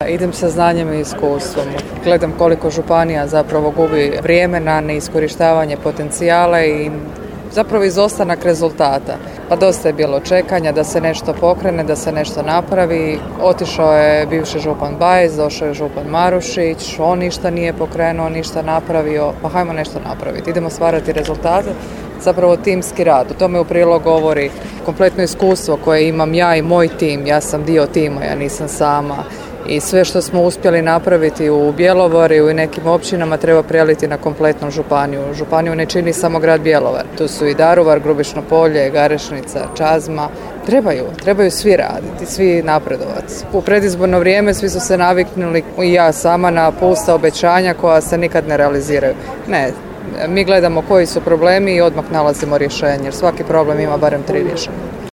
idem sa znanjem i iskustvom. Gledam koliko županija zapravo gubi vrijeme na neiskorištavanje potencijala i zapravo izostanak rezultata. Pa dosta je bilo čekanja da se nešto pokrene, da se nešto napravi. Otišao je bivši župan Bajs, došao je župan Marušić, on ništa nije pokrenuo, ništa napravio, pa hajmo nešto napraviti. Idemo stvarati rezultate, zapravo timski rad. O tome u prilog govori kompletno iskustvo koje imam ja i moj tim. Ja sam dio tima, ja nisam sama. I sve što smo uspjeli napraviti u Bjelovaru i u nekim općinama treba preliti na kompletnu županiju. Županiju ne čini samo grad Bjelovar. Tu su i Daruvar, Grubišno Polje, Garešnica, Čazma. Trebaju svi raditi, svi napredovati. U predizborno vrijeme svi su se naviknuli, i ja sama, na pusta obećanja koja se nikad ne realiziraju. Ne, mi gledamo koji su problemi i odmah nalazimo rješenje, jer svaki problem ima barem 3 rješenja.